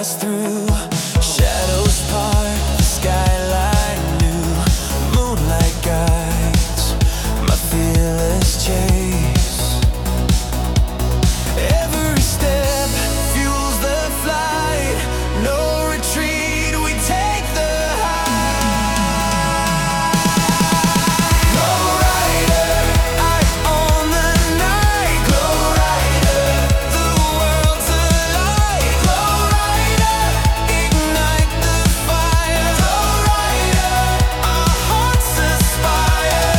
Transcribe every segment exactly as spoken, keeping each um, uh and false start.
pass through. Shadows part, the skyline new. Moonlight guides my fearless chase. Every step fuels the flight. No retreat, we take the high. Glow rider, I own the night. Glow rider, the world's alight. Glow rider, ignite the fire. Glow rider, our hearts aspire.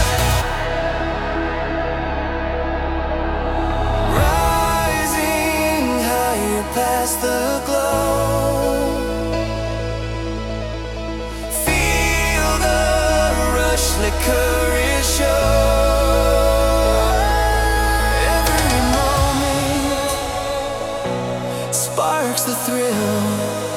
Rising higher past the glow. Feel the rush, let courage show. Every moment sparks the thrill.